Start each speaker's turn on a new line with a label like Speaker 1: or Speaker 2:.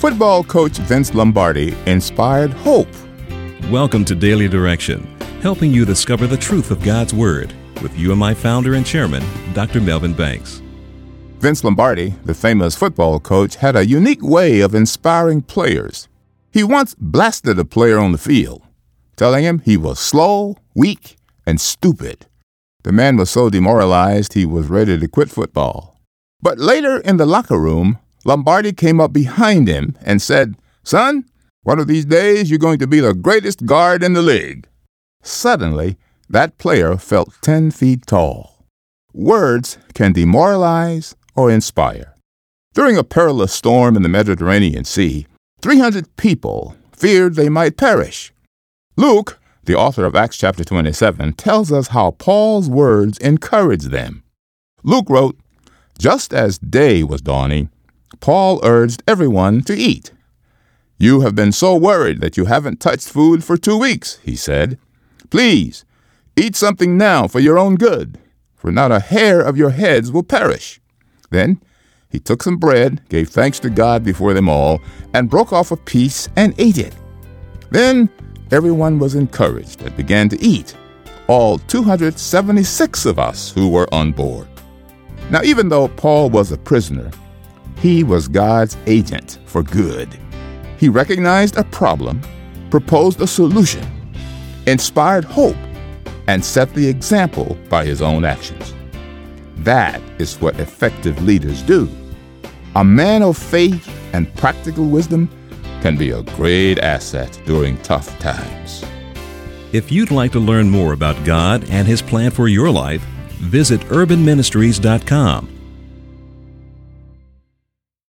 Speaker 1: Football coach Vince Lombardi inspired hope.
Speaker 2: Welcome to Daily Direction, helping you discover the truth of God's Word with UMI founder and chairman, Dr. Melvin Banks.
Speaker 1: Vince Lombardi, the famous football coach, had a unique way of inspiring players. He once blasted a player on the field, telling him he was slow, weak, and stupid. The man was so demoralized he was ready to quit football. But later in the locker room, Lombardi came up behind him and said, "Son, one of these days you're going to be the greatest guard in the league." Suddenly, that player felt 10 feet tall. Words can demoralize or inspire. During a perilous storm in the Mediterranean Sea, 300 people feared they might perish. Luke, the author of Acts chapter 27, tells us how Paul's words encouraged them. Luke wrote, "Just as day was dawning, Paul urged everyone to eat. 'You have been so worried that you haven't touched food for 2 weeks,' he said. 'Please, eat something now for your own good, for not a hair of your heads will perish.' Then he took some bread, gave thanks to God before them all, and broke off a piece and ate it. Then everyone was encouraged and began to eat, all 276 of us who were on board." Now, even though Paul was a prisoner, he was God's agent for good. He recognized a problem, proposed a solution, inspired hope, and set the example by his own actions. That is what effective leaders do. A man of faith and practical wisdom can be a great asset during tough times.
Speaker 2: If you'd like to learn more about God and His plan for your life, visit urbanministries.com